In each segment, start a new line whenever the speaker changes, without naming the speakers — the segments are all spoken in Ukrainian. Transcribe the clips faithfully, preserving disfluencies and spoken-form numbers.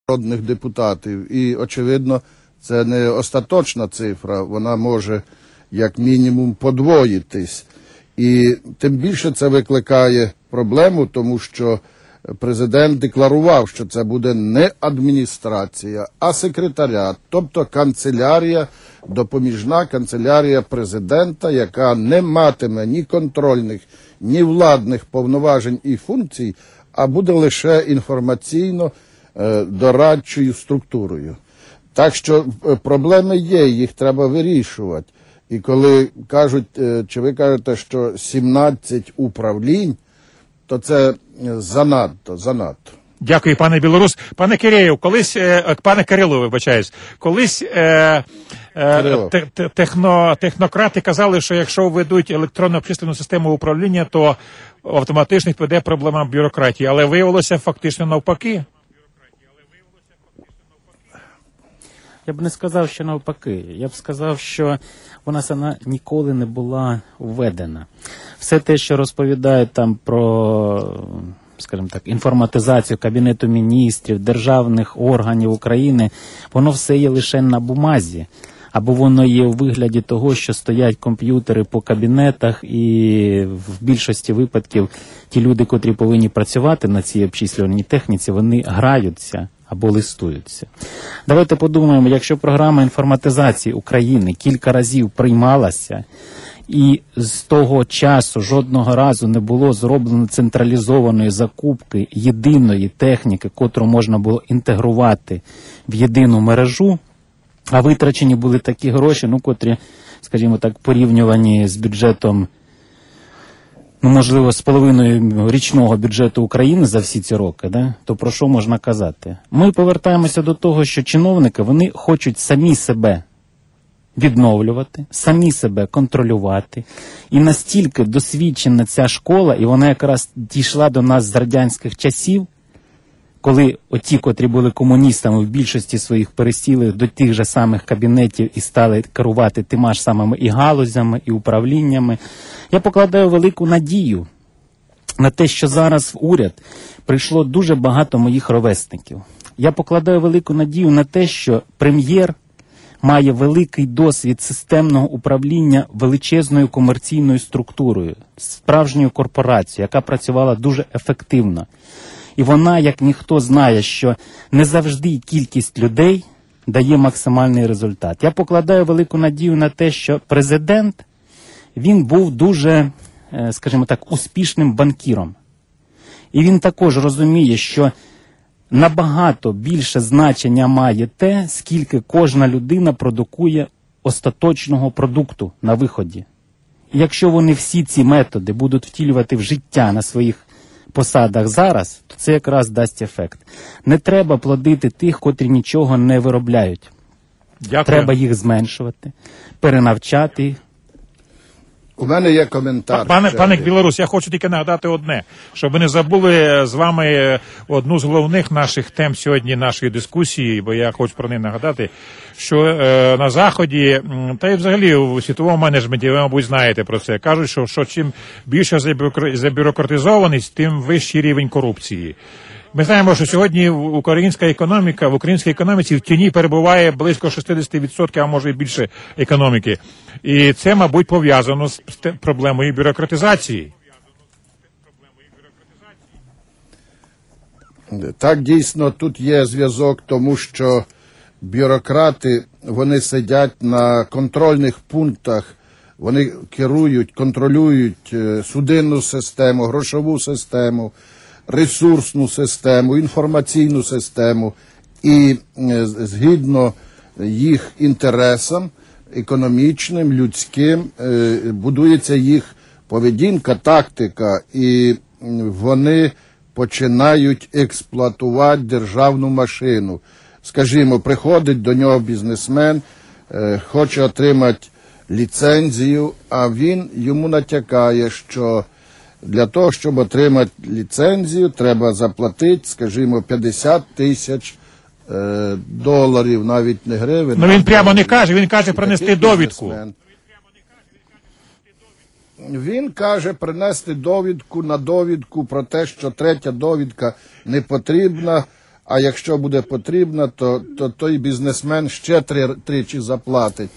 народних депутатів. І, очевидно, це не остаточна цифра, вона може як мінімум подвоїтись. І тим більше це викликає проблему, тому що президент декларував, що це буде не адміністрація, а секретаріат, тобто канцелярія, допоміжна канцелярія президента, яка не матиме ні контрольних, ні владних повноважень і функцій, а буде лише інформаційно-дорадчою структурою. Так що проблеми є, їх треба вирішувати. І коли кажуть, чи ви кажете, що сімнадцять управлінь, то це занадто, занадто.
Дякую, пане Білорус. Пане Киреєв, колись, е, пане Кирило, вибачаюсь, колись е, е, те, те, техно, технократи казали, що якщо введуть електронну обчислену систему управління, то автоматично відпаде проблема бюрократії. Але виявилося фактично навпаки.
Я б не сказав, що навпаки. Я б сказав, що вона сама ніколи не була введена. Все те, що розповідають там про, скажімо так, інформатизацію Кабінету міністрів, державних органів України, воно все є лише на бумазі. Або воно є у вигляді того, що стоять комп'ютери по кабінетах, і в більшості випадків ті люди, котрі повинні працювати на цій обчислювальній техніці, вони граються або листуються. Давайте подумаємо, якщо програма інформатизації України кілька разів приймалася, і з того часу жодного разу не було зроблено централізованої закупки єдиної техніки, котру можна було інтегрувати в єдину мережу, а витрачені були такі гроші, ну, котрі, скажімо так, порівнювані з бюджетом, ну, можливо, з половиною річного бюджету України за всі ці роки, да? То про що можна казати? Ми повертаємося до того, що чиновники, вони хочуть самі себе відновлювати, самі себе контролювати. І настільки досвідчена ця школа, і вона якраз дійшла до нас з радянських часів, коли оті, котрі були комуністами, в більшості своїх пересіли до тих же самих кабінетів і стали керувати тима ж самими і галузями, і управліннями. Я покладаю велику надію на те, що зараз в уряд прийшло дуже багато моїх ровесників. Я покладаю велику надію на те, що прем'єр має великий досвід системного управління величезною комерційною структурою, справжньою корпорацією, яка працювала дуже ефективно. І вона, як ніхто, знає, що не завжди кількість людей дає максимальний результат. Я покладаю велику надію на те, що президент, він був дуже, скажімо так, успішним банкіром. І він також розуміє, що набагато більше значення має те, скільки кожна людина продукує остаточного продукту на виході. І якщо вони всі ці методи будуть втілювати в життя на своїх посадах зараз, то це якраз дасть ефект. Не треба плодити тих, котрі нічого не виробляють.
Дякую.
Треба їх зменшувати, перенавчати їх.
У мене є коментар.
Пане, пане Білорус, я хочу тільки нагадати одне, щоб ви не забули з вами одну з головних наших тем сьогодні нашої дискусії, бо я хочу про неї нагадати, що е, на Заході, та й взагалі у світовому менеджменті, ви, мабуть, знаєте про це, кажуть, що, що чим більше забюрократизованість, тим вищий рівень корупції. Ми знаємо, що сьогодні українська економіка, в українській економіці в тіні перебуває близько шістдесят відсотків, а може і більше економіки. І це, мабуть, пов'язано з проблемою бюрократизації.
Так, дійсно, тут є зв'язок, тому що бюрократи, вони сидять на контрольних пунктах, вони керують, контролюють судинну систему, грошову систему, ресурсну систему, інформаційну систему, і згідно їх інтересам, економічним, людським, будується їх поведінка, тактика, і вони починають експлуатувати державну машину. Скажімо, приходить до нього бізнесмен, хоче отримати ліцензію, а він йому натякає, що для того, щоб отримати ліцензію, треба заплатити, скажімо, п'ятдесят тисяч е, доларів, навіть не гривень.
Ну він прямо не каже, він каже принести довідку.
Він каже принести довідку на довідку про те, що третя довідка не потрібна, а якщо буде потрібно, то, то той бізнесмен ще три, тричі заплатить.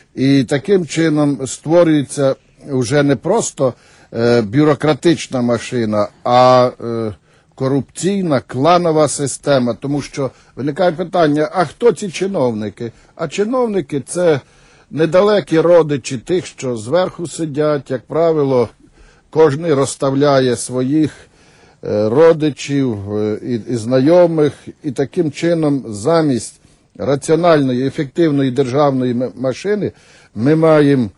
І таким чином створюється вже не просто е, бюрократична машина, а е, корупційна, кланова система. Тому що виникає питання, а хто ці чиновники? А чиновники – це недалекі родичі тих, що зверху сидять. Як правило, кожен розставляє своїх е, родичів е, і, і знайомих. І таким чином замість раціональної, ефективної державної машини ми маємо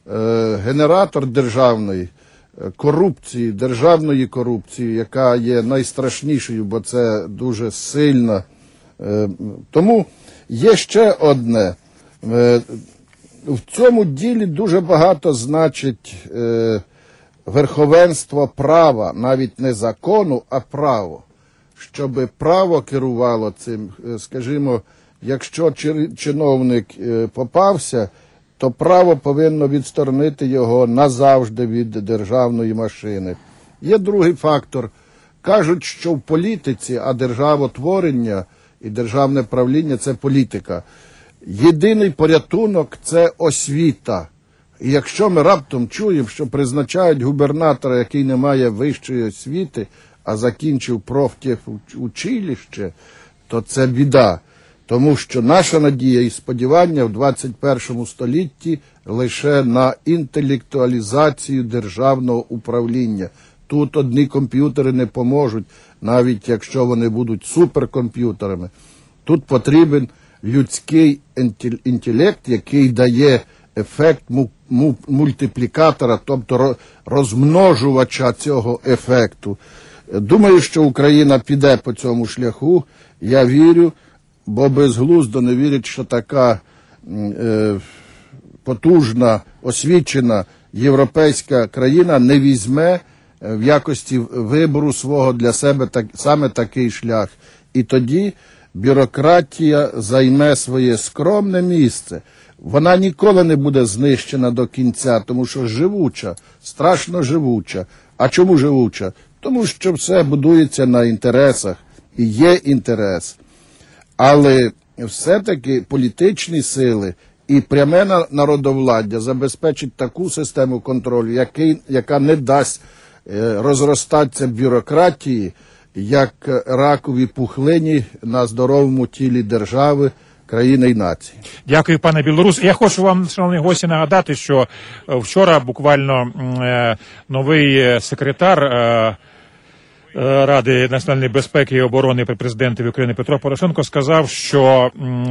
е, генератор державної корупції, державної корупції, яка є найстрашнішою, бо це дуже сильна. Е, тому є ще одне. Е, в цьому ділі дуже багато значить е, верховенство права, навіть не закону, а право. Щоб право керувало цим, скажімо, якщо чиновник попався, то право повинно відсторонити його назавжди від державної машини. Є другий фактор. Кажуть, що в політиці, а державотворення і державне правління – це політика. Єдиний порятунок – це освіта. І якщо ми раптом чуємо, що призначають губернатора, який не має вищої освіти, а закінчив профтехучилище, то це біда. Тому що наша надія і сподівання в двадцять першому столітті лише на інтелектуалізацію державного управління. Тут одні комп'ютери не поможуть, навіть якщо вони будуть суперкомп'ютерами. Тут потрібен людський інтелект, який дає ефект мультиплікатора, тобто розмножувача цього ефекту. Думаю, що Україна піде по цьому шляху, я вірю, бо безглуздо не вірять, що така е, потужна, освічена європейська країна не візьме в якості вибору свого для себе так, саме такий шлях. І тоді бюрократія займе своє скромне місце. Вона ніколи не буде знищена до кінця, тому що живуча, страшно живуча. А чому живуча? Тому що все будується на інтересах, і є інтерес. Але все-таки політичні сили і пряме народовладдя забезпечить таку систему контролю, який, яка не дасть е, розростатися бюрократії, як ракові пухлині на здоровому тілі держави, країни і нації.
Дякую, пане Білорус. Я хочу вам, шановні гості, нагадати, що вчора буквально е, новий секретар е, Ради національної безпеки і оборони при президентові України Петро Порошенко сказав, що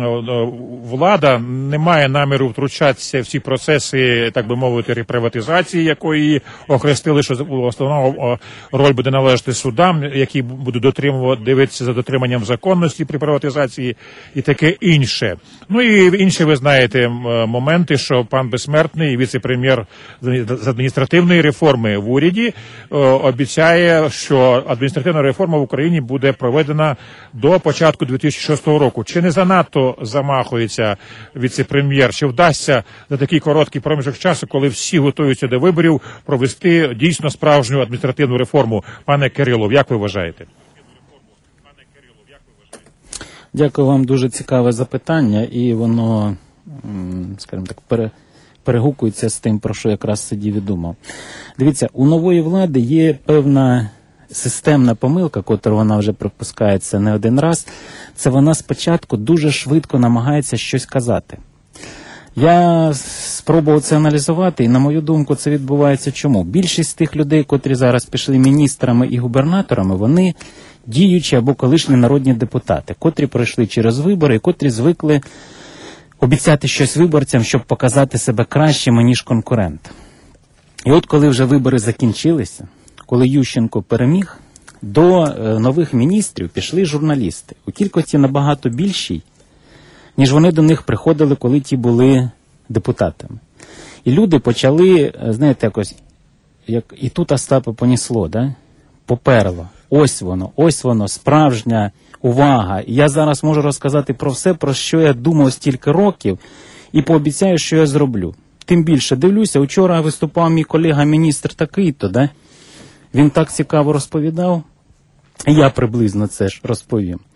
влада не має наміру втручатися в ці процеси, так би мовити, реприватизації, якої охрестили, що основна роль буде належати судам, які будуть дотримувати, дивитися за дотриманням законності при приватизації і таке інше. Ну і інші, ви знаєте, моменти, що пан Безсмертний, віце-прем'єр з адміністративної реформи в уряді, обіцяє, що адміністративна реформа в Україні буде проведена до початку дві тисячі шостого року. Чи не занадто замахується віце-прем'єр? Чи вдасться за такий короткий проміжок часу, коли всі готуються до виборів, провести дійсно справжню адміністративну реформу? Пане Кирилов, як ви вважаєте?
Дякую вам, дуже цікаве запитання, і воно, скажімо так, пере... перегукується з тим, про що якраз сидів і думав. Дивіться, у нової влади є певна системна помилка, котру вона вже припускається не один раз. Це вона спочатку дуже швидко намагається щось казати. Я спробував це аналізувати, і, на мою думку, це відбувається чому? Більшість тих людей, котрі зараз пішли міністрами і губернаторами, вони діючі або колишні народні депутати, котрі пройшли через вибори і котрі звикли обіцяти щось виборцям, щоб показати себе кращими, ніж конкурент. І от коли вже вибори закінчилися, коли Ющенко переміг, до е, нових міністрів пішли журналісти. У кількості набагато більшій, ніж вони до них приходили, коли ті були депутатами. І люди почали, знаєте, якось, як і тут Остапа понісло, да? Поперло. Ось воно, ось воно, справжня увага. І я зараз можу розказати про все, про що я думав стільки років, і пообіцяю, що я зроблю. Тим більше, дивлюся, вчора виступав мій колега-міністр такий-то, да? Він так цікаво розповідав, я приблизно це ж розповім.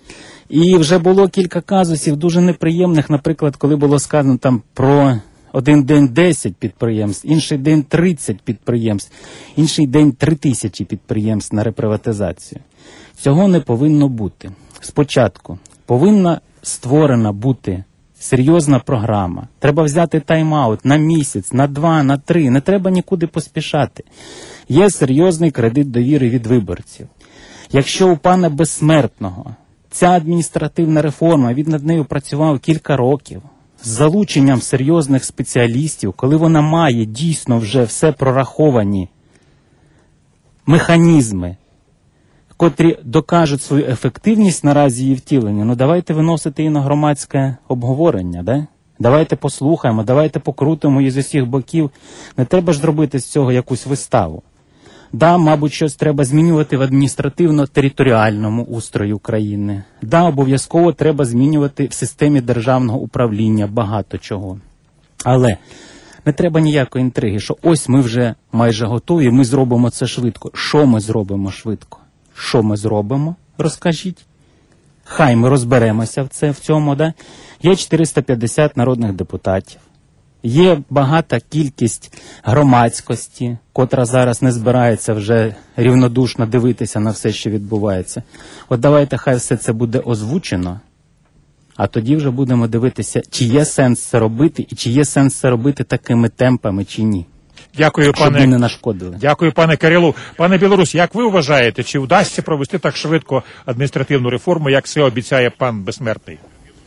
І вже було кілька казусів дуже неприємних, наприклад, коли було сказано там про один день десять підприємств, інший день тридцять підприємств, інший день три тисячі підприємств на реприватизацію. Цього не повинно бути. Спочатку повинна створена бути серйозна програма. Треба взяти тайм-аут на місяць, на два, на три. Не треба нікуди поспішати. Є серйозний кредит довіри від виборців. Якщо у пана Безсмертного ця адміністративна реформа, він над нею працював кілька років, з залученням серйозних спеціалістів, коли вона має дійсно вже все прораховані механізми, котрі докажуть свою ефективність наразі її втілення, ну давайте виносити її на громадське обговорення, да? Давайте послухаємо, давайте покрутимо її з усіх боків. Не треба ж зробити з цього якусь виставу. Да, мабуть, щось треба змінювати в адміністративно-територіальному устрої України. Да, обов'язково треба змінювати в системі державного управління багато чого. Але не треба ніякої інтриги, що ось ми вже майже готові, ми зробимо це швидко. Що ми зробимо швидко? Що ми зробимо? Розкажіть. Хай ми розберемося в, це, в цьому. Да? Є чотириста п'ятдесят народних депутатів. Є багата кількість громадськості, котра зараз не збирається вже рівнодушно дивитися на все, що відбувається. От давайте хай все це буде озвучено, а тоді вже будемо дивитися, чи є сенс це робити, і чи є сенс це робити такими темпами, чи ні.
Дякую,
щоб
пане,
ми не нашкодили.
Дякую, пане Кирилу. Пане Білорус, як ви вважаєте, чи вдасться провести так швидко адміністративну реформу, як це обіцяє пан Безсмертний?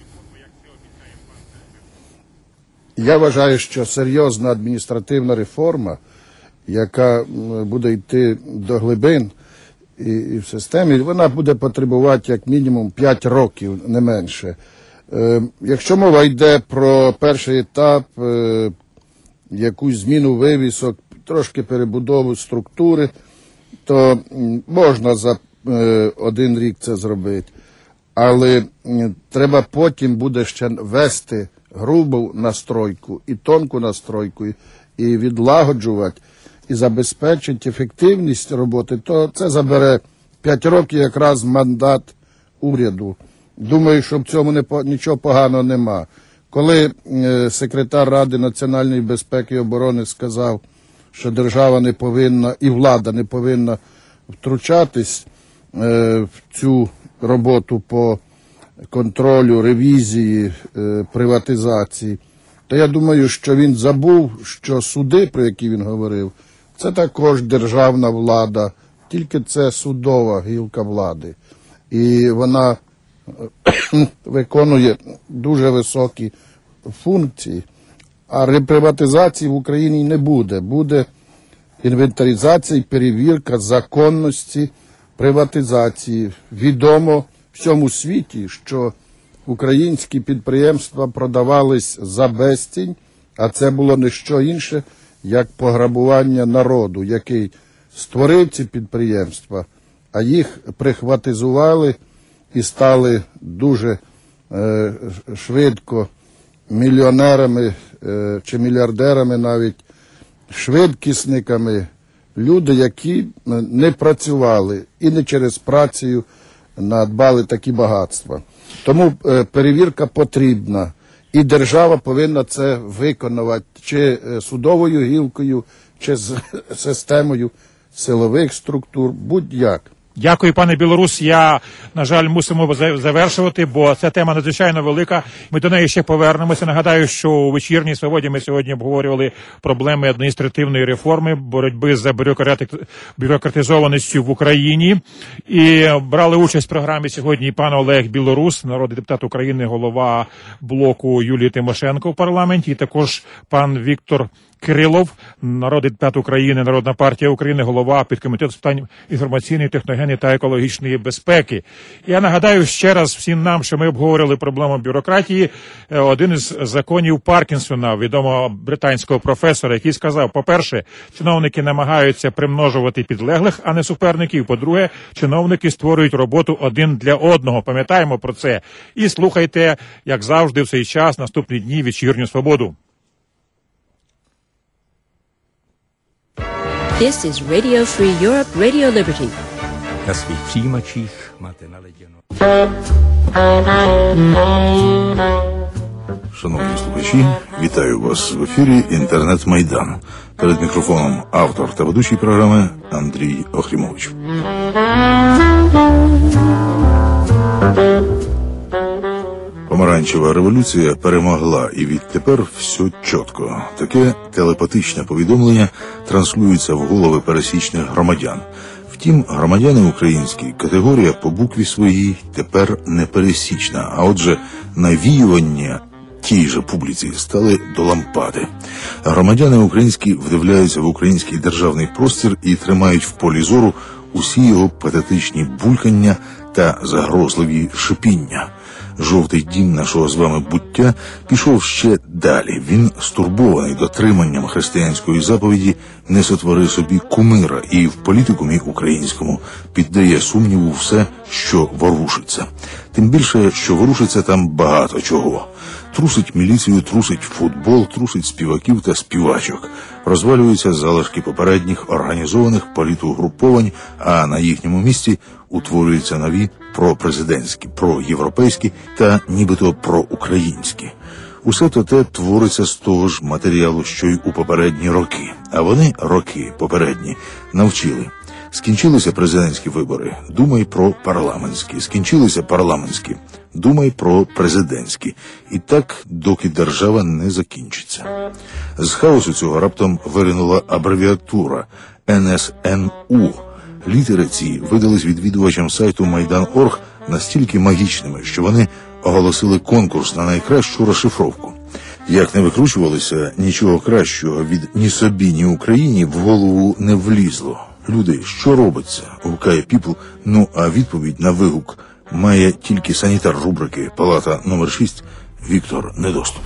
Я вважаю, що серйозна адміністративна реформа, яка буде йти до глибин і, і в системі, вона буде потребувати як мінімум п'ять років, не менше. Е, якщо мова йде про перший етап, е, якусь зміну вивісок, трошки перебудову структури, то можна за е, один рік це зробити. Але е, треба потім буде ще вести грубу настройку і тонку настройку, і відлагоджувати, і забезпечити ефективність роботи, то це забере п'ять років якраз мандат уряду. Думаю, що в цьому не, нічого поганого нема. Коли е, секретар Ради національної безпеки і оборони сказав, що держава не повинна, і влада не повинна втручатись е, в цю роботу по контролю, ревізії, е, приватизації, то я думаю, що він забув, що суди, про які він говорив, це також державна влада, тільки це судова гілка влади. І вона виконує дуже високі функції, а реприватизації в Україні не буде. Буде інвентаризація і перевірка законності приватизації. Відомо всьому світі, що українські підприємства продавались за безцінь, а це було не що інше, як пограбування народу, який створив ці підприємства, а їх прихватизували і стали дуже е, швидко мільйонерами е, чи мільярдерами, навіть швидкісниками, люди, які не працювали і не через працю надбали такі багатства. Тому е, перевірка потрібна, і держава повинна це виконувати чи е, судовою гілкою, чи з системою силових структур, будь-як.
Дякую, пане Білорус. Я, на жаль, мусимо завершувати, бо ця тема надзвичайно велика. Ми до неї ще повернемося. Нагадаю, що у «Вечірній Свободі» ми сьогодні обговорювали проблеми адміністративної реформи, боротьби за бюрократизованістю в Україні. І брали участь в програмі сьогодні пан Олег Білорус, народний депутат України, голова блоку Юлії Тимошенко в парламенті, і також пан Віктор Кирилов, народний депутат України, Народна партія України, голова підкомітету з питань інформаційної, техногенної та екологічної безпеки. Я нагадаю ще раз всім нам, що ми обговорили проблему бюрократії. Один із законів Паркінсона, відомого британського професора, який сказав, по-перше, чиновники намагаються примножувати підлеглих, а не суперників. По-друге, чиновники створюють роботу один для одного. Пам'ятаємо про це. І слухайте, як завжди, в цей час, наступні дні «Вечірню Свободу».
This is Radio Free Europe, Radio Liberty.
Na svých přijímačích máte naladěno.
Шановні слухачі, вітаю вас в ефірі «Інтернет-Майдан». Перед мікрофоном автор та ведучий програми Андрій Охрімович. Помаранчева революція перемогла, і відтепер все чітко. Таке телепатичне повідомлення транслюється в голови пересічних громадян. Втім, громадяни українські категорія по букві своїй тепер не пересічна, а отже, навіювання тій же публіці стали до лампади. Громадяни українські вдивляються в український державний простір і тримають в полі зору усі його патетичні булькання та загрозливі шипіння. Жовтий дім нашого з вами буття пішов ще далі. Він, стурбований дотриманням християнської заповіді, не сотвори собі кумира і в політикумі українському піддає сумніву все, що ворушиться. Тим більше, що ворушиться там багато чого. Трусить міліцію, трусить футбол, трусить співаків та співачок. Розвалюються залишки попередніх організованих політугруповань, а на їхньому місці утворюються нові пропрезидентські, проєвропейські та нібито проукраїнські. Усе то те твориться з того ж матеріалу, що й у попередні роки. А вони, роки попередні, навчили. Скінчилися президентські вибори, думай про парламентські. Скінчилися парламентські, думай про президентські. І так, доки держава не закінчиться. З хаосу цього раптом виринула абревіатура ен ес ен у. Літери ці видались відвідувачам сайту Майдан точка орг настільки магічними, що вони оголосили конкурс на найкращу розшифровку. Як не викручувалися, нічого кращого від ні собі, ні Україні в голову не влізло. Люди, що робиться? Гукає Піпл, ну а відповідь на вигук має тільки санітар рубрики «Палата номер шість» Віктор Недоступ.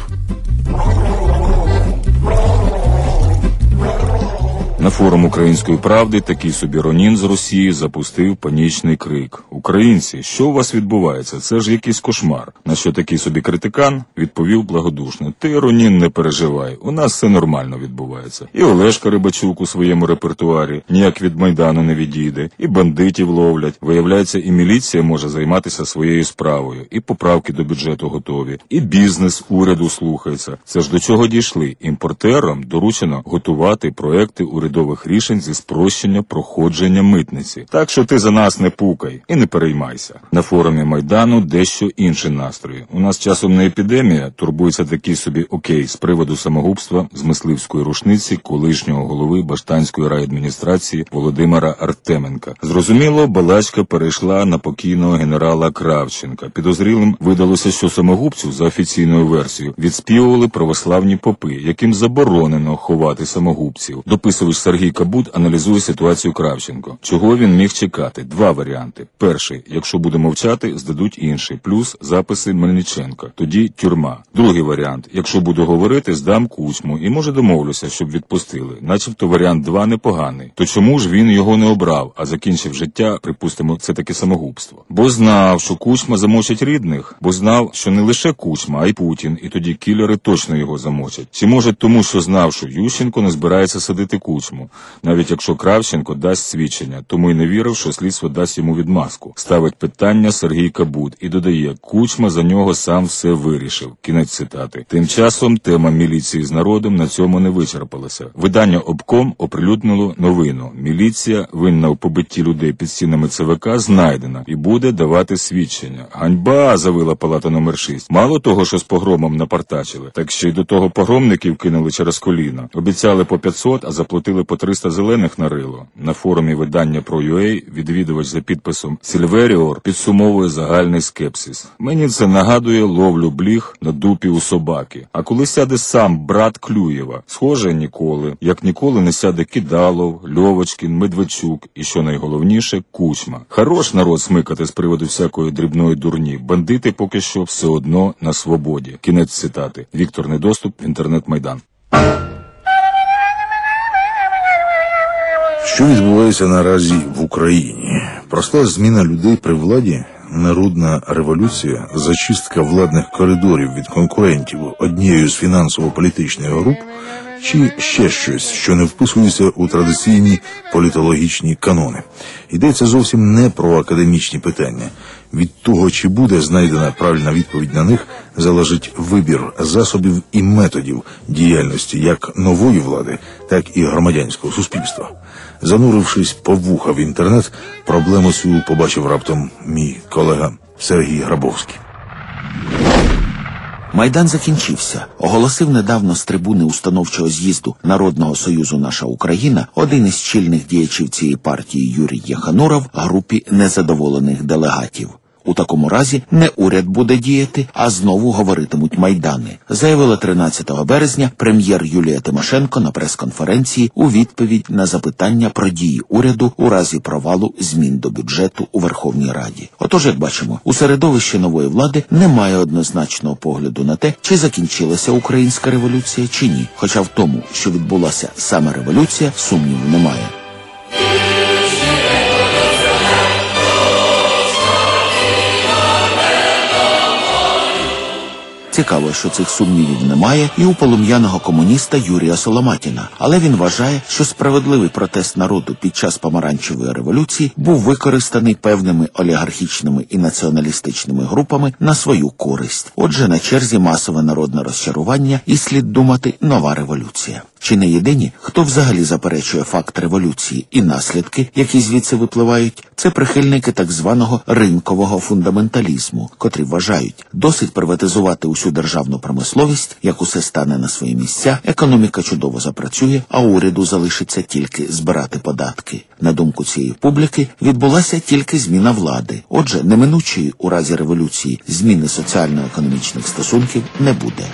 На форум «Української правди» такий собі Ронін з Росії запустив панічний крик. «Українці, що у вас відбувається? Це ж якийсь кошмар». На що такий собі критикан відповів благодушно: «Ти, Ронін, не переживай, у нас все нормально відбувається. І Олешка Рибачук у своєму репертуарі ніяк від Майдану не відійде, і бандитів ловлять. Виявляється, і міліція може займатися своєю справою, і поправки до бюджету готові, і бізнес уряду слухається. Це ж до чого дійшли? Імпортерам доручено готувати проекти урядових рішень зі спрощення проходження митниці. Так що ти за нас не пукай і не переймайся». На форумі Майдану дещо інші настрої. У нас часом не епідемія, турбується такий собі окей з приводу самогубства з мисливської рушниці колишнього голови Баштанської райадміністрації Володимира Артеменка. Зрозуміло, балачка перейшла на покійного генерала Кравченка. Підозрілим видалося, що самогубцю, за офіційною версією, відспівували православні попи, яким заборонено ховати самогубців. Дописувач Сергій Кабут аналізує ситуацію Кравченко. Чого він міг чекати? Два варіанти. Перший, якщо буде мовчати, здадуть інший, плюс записи Мельниченка. Тоді тюрма. Другий варіант, якщо буду говорити, здам Кучму і, може, домовлюся, щоб відпустили. Начебто варіант два непоганий. То чому ж він його не обрав, а закінчив життя, припустимо, це таки самогубство? Бо знав, що Кучма замочить рідних, бо знав, що не лише Кучма, а й Путін, і тоді кілери точно його замочать. Чи може тому, що знав, що Ющенко не збирається садити Кучму, навіть якщо Кравченко дасть свідчення, тому й не вірив, що слідство дасть йому відмазку. Ставить питання Сергій Кабут і додає: Кучма за нього сам все вирішив. Кінець цитати. Тим часом тема міліції з народом на цьому не вичерпалася. Видання Обком оприлюднило новину: міліція, винна в побитті людей під стінами ЦВК, знайдена і буде давати свідчення. Ганьба, завила палата номер шість. Мало того, що з погромом напартачили, так ще й до того погромників кинули через коліна. Обіцяли по п'ятсот, а заплатили по триста зелених на рило. На форумі видання про ю ей відвідувач за підписом Сільверіор підсумовує загальний скепсис. Мені це нагадує ловлю бліг на дупі у собаки. А коли сяде сам брат Клюєва? Схоже, ніколи. Як ніколи не сяде Кидалов, Льовочкін, Медведчук і, що найголовніше, Кучма. Хорош народ смикати з приводу всякої дрібної дурні. Бандити поки що все одно на свободі. Кінець цитати. Віктор Недоступ, Інтернет-Майдан.
Що відбувається наразі в Україні? Проста зміна людей при владі народна революція, зачистка владних коридорів від конкурентів однією з фінансово-політичних груп, чи ще щось, що не вписується у традиційні політологічні канони. Йдеться зовсім не про академічні питання. Від того, чи буде знайдена правильна відповідь на них, залежить вибір засобів і методів діяльності як нової влади, так і громадянського суспільства. Занурившись по вуха в інтернет, проблему цю побачив раптом мій колега Сергій Грабовський.
Майдан закінчився, оголосив недавно з трибуни установчого з'їзду Народного Союзу «Наша Україна» один із чільних діячів цієї партії Юрій Єхануров групі незадоволених делегатів. У такому разі не уряд буде діяти, а знову говоритимуть майдани, заявила тринадцятого березня прем'єр Юлія Тимошенко на прес-конференції у відповідь на запитання про дії уряду у разі провалу змін до бюджету у Верховній Раді. Отож, як бачимо, у середовищі нової влади немає однозначного погляду на те, чи закінчилася українська революція, чи ні. Хоча в тому, що відбулася саме революція, сумніву немає. Цікаво, що цих сумнівів немає і у полум'яного комуніста Юрія Соломатіна. Але він вважає, що справедливий протест народу під час помаранчевої революції був використаний певними олігархічними і націоналістичними групами на свою користь. Отже, на черзі масове народне розчарування і, слід думати, нова революція. Чи не єдині, хто взагалі заперечує факт революції і наслідки, які звідси випливають, це прихильники так званого ринкового фундаменталізму, котрі вважають, досить приватизувати усю державну промисловість, як усе стане на свої місця, економіка чудово запрацює, а уряду залишиться тільки збирати податки. На думку цієї публіки, відбулася тільки зміна влади. Отже, неминучої у разі революції зміни соціально-економічних стосунків не буде.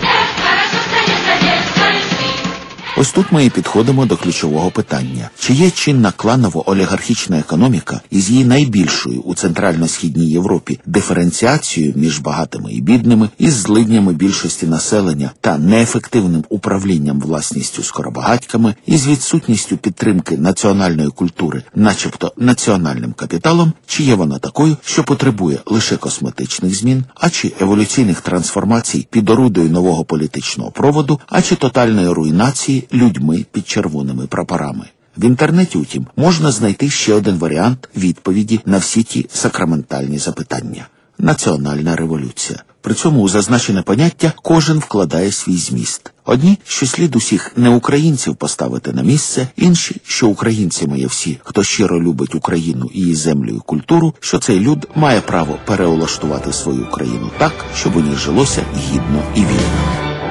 Ось тут ми і підходимо до ключового питання. Чи є чинна кланово-олігархічна економіка із її найбільшою у Центрально-Східній Європі диференціацією між багатими і бідними, із злиднями більшості населення та неефективним управлінням власністю скоробагатьками, із відсутністю підтримки національної культури, начебто національним капіталом, чи є вона такою, що потребує лише косметичних змін, а чи еволюційних трансформацій під орудою нового політичного проводу, а чи тотальної руйнації людьми під червоними прапорами. В інтернеті, утім, можна знайти ще один варіант відповіді на всі ті сакраментальні запитання. Національна революція. При цьому у зазначене поняття кожен вкладає свій зміст. Одні, що слід усіх неукраїнців поставити на місце, інші, що українцями є всі, хто щиро любить Україну і її землю і культуру, що цей люд має право переулаштувати свою країну так, щоб у ній жилося гідно і вільно.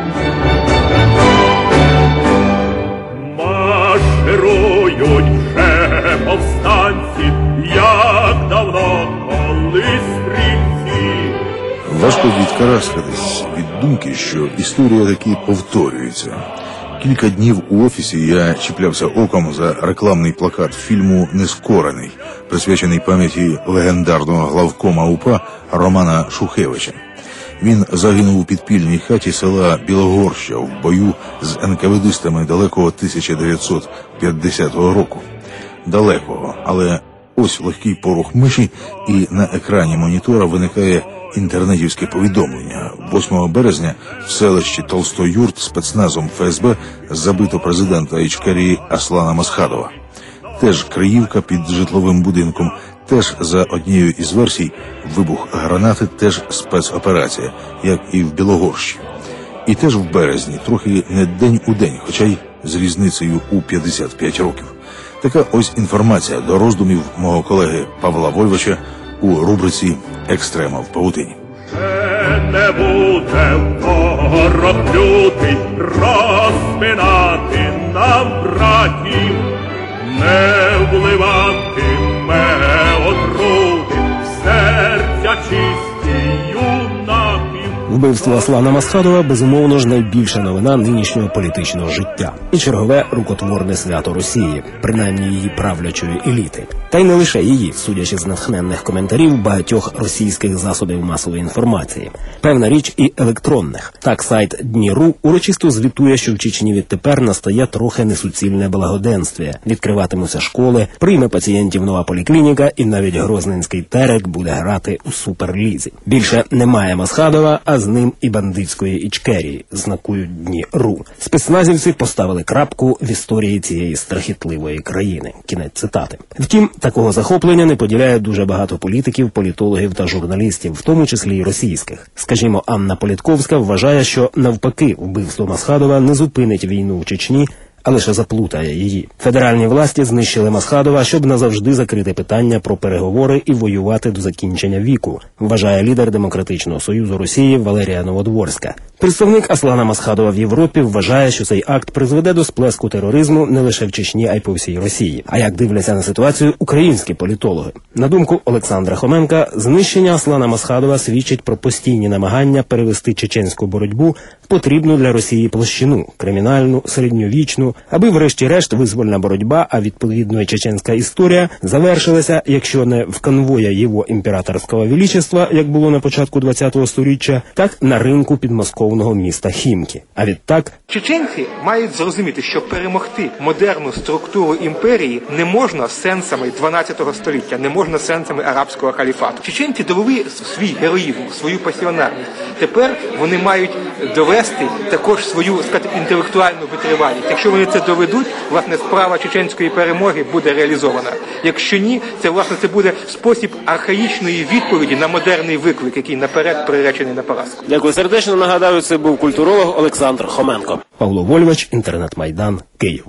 Марширують вже повстанці, як давно колись стрільці.
Важко відкараскатись від думки, що історія таки повторюється. Кілька днів у офісі я чіплявся оком за рекламний плакат фільму «Нескорений», присвячений пам'яті легендарного главкома УПА Романа Шухевича. Він загинув у підпільній хаті села Білогорща в бою з енкаведистами далекого тисяча дев'ятсот п'ятдесятого року. Далекого, але ось легкий порух миші, і на екрані монітора виникає інтернетівське повідомлення. восьмого березня в селищі Толстоюрт спецназом ФСБ забито президента Ічкерії Аслана Масхадова. Теж Криївка під житловим будинком, теж, за однією із версій, вибух гранати, теж спецоперація, як і в Білогорщі. І теж в березні, трохи не день у день, хоча й з різницею у п'ятдесят п'ять років. Така ось інформація до роздумів мого колеги Павла Войвича у рубриці «Екстрема в павутині».
Не буде ворог лютий розпинати нам братів, не вливатиме отрути в серця чисті юнаків.
Вбивство Аслана Масхадова, безумовно ж, найбільша новина нинішнього політичного життя. І чергове рукотворне свято Росії, принаймні її правлячої еліти. Та й не лише її, судячи з натхненних коментарів багатьох російських засобів масової інформації. Певна річ і електронних. Так, сайт Дні.ру урочисто звітує, що в Чечні відтепер настає трохи несуцільне благоденствие. Відкриватимуться школи, прийме пацієнтів нова поліклініка і навіть Грозненський терек буде грати у суперлізі. Більше немає Масхадова, а з ним і бандитської Ічкерії, знакують Дні.ру. Спецназівці поставили крапку в історії цієї страхітливої країни. Кінець цитати. Втім, такого захоплення не поділяє дуже багато політиків, політологів та журналістів, в тому числі й російських. Скажімо, Анна Політковська вважає, що навпаки вбивство Масхадова не зупинить війну в Чечні, а лише заплутає її. Федеральні власті знищили Масхадова, щоб назавжди закрити питання про переговори і воювати до закінчення віку, вважає лідер Демократичного Союзу Росії Валерія Новодворська. Представник Аслана Масхадова в Європі вважає, що цей акт призведе до сплеску тероризму не лише в Чечні, а й по всій Росії. А як дивляться на ситуацію українські політологи? На думку Олександра Хоменка, знищення Аслана Масхадова свідчить про постійні намагання перевести чеченську боротьбу в потрібну для Росії площину – кримінальну, середньовічну, аби врешті-решт визвольна боротьба, а відповідно і чеченська історія, завершилася, якщо не в конвоя його імператорського величества, як було на початку ХХ століття, так на ринку підмосковного міста Хімки. А відтак...
Чеченці мають зрозуміти, що перемогти модерну структуру імперії не можна сенсами дванадцятого століття, не можна сенсами арабського халіфату. Чеченці довели свій героїзм, свою пасіонарність. Тепер вони мають довести також свою, сказати, інтелектуальну витривалість. Якщо вони це доведуть, власне, справа чеченської перемоги буде реалізована. Якщо ні, це, власне, це буде спосіб архаїчної відповіді на модерний виклик, який наперед приречений на поразку.
Дякую сердечно. Нагадаю, це був культуролог Олександр Хоменко. Павло Вольвач, Інтернет-Майдан, Київ.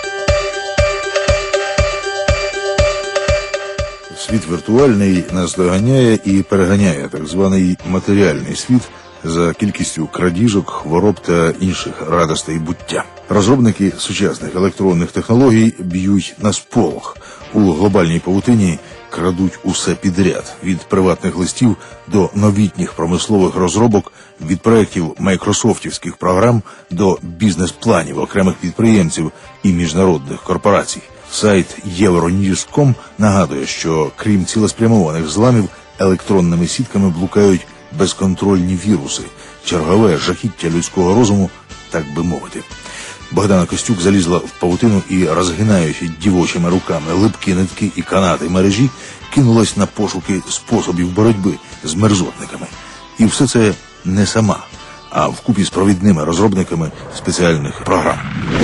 Світ віртуальний наздоганяє і переганяє так званий матеріальний світ за кількістю крадіжок, хвороб та інших радостей буття. Розробники сучасних електронних технологій б'ють на сполох. У глобальній павутині крадуть усе підряд, від приватних листів до новітніх промислових розробок, від проєктів майкрософтівських програм до бізнес-планів окремих підприємців і міжнародних корпорацій. Сайт Euronews точка ком нагадує, що крім цілеспрямованих зламів, електронними сітками блукають безконтрольні віруси, чергове жахіття людського розуму, так би мовити. Богдана Костюк залізла в павутину і, розгинаючи дівочими руками липкі нитки і канати мережі, кинулась на пошуки способів боротьби з мерзотниками. І все це не сама, а вкупі з провідними розробниками спеціальних програм.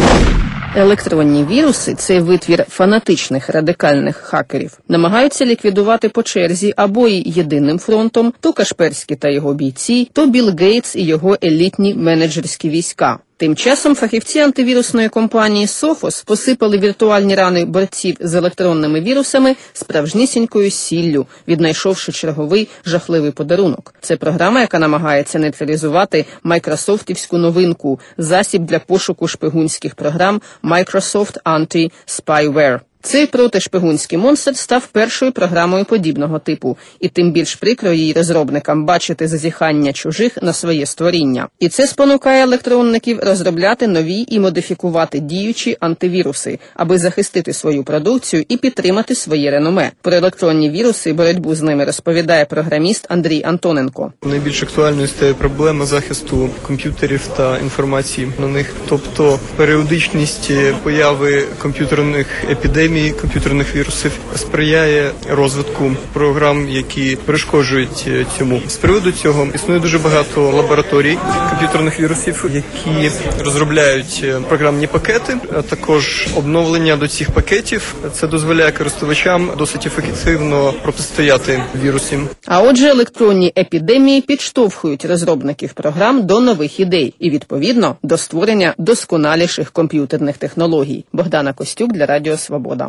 Електронні віруси – це витвір фанатичних радикальних хакерів. Намагаються ліквідувати по черзі або і єдиним фронтом, то Кашперський та його бійці, то Білл Гейтс і його елітні менеджерські війська. Тим часом фахівці антивірусної компанії Sophos посипали віртуальні рани борців з електронними вірусами справжнісінькою сіллю, віднайшовши черговий жахливий подарунок. Це програма, яка намагається нейтралізувати майкрософтівську новинку – засіб для пошуку шпигунських програм Microsoft Anti-Spyware. Цей протишпигунський монстр став першою програмою подібного типу, і тим більш прикро її розробникам бачити зазіхання чужих на своє створіння. І це спонукає електронників розробляти нові і модифікувати діючі антивіруси, аби захистити свою продукцію і підтримати своє реноме. Про електронні віруси і боротьбу з ними розповідає програміст Андрій Антоненко.
Найбільш актуальною стає проблема захисту комп'ютерів та інформації на них, тобто періодичність появи комп'ютерних епідемій, комп'ютерних вірусів сприяє розвитку програм, які перешкоджують цьому. З приводу цього існує дуже багато лабораторій комп'ютерних вірусів, які розробляють програмні пакети, а також обновлення до цих пакетів. Це дозволяє користувачам досить ефективно протистояти вірусам.
А отже, електронні епідемії підштовхують розробників програм до нових ідей і, відповідно, до створення досконаліших комп'ютерних технологій. Богдана Костюк для Радіо Свобода.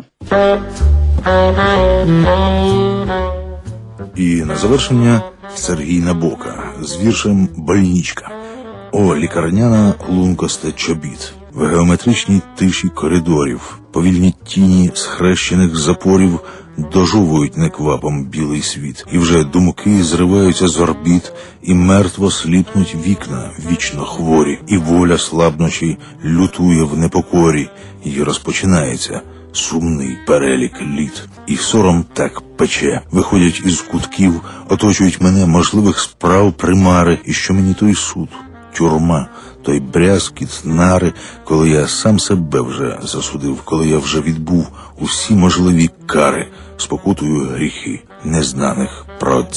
І на завершення Сергій Набока з віршем «Больничка». О, лікарняна лункосте чобіт, в геометричній тиші коридорів, повільні тіні схрещених запорів дожовують неквапом білий світ, і вже думки зриваються з орбіт, і мертво сліпнуть вікна, вічно хворі, і воля слабнучи лютує в непокорі, і розпочинається сумний перелік літ. І сором так пече. Виходять із кутків, оточують мене можливих справ примари, і що мені той суд, тюрма, той брязкіт нари, коли я сам себе вже засудив, коли я вже відбув усі можливі кари, спокутую гріхи незнаних праотців.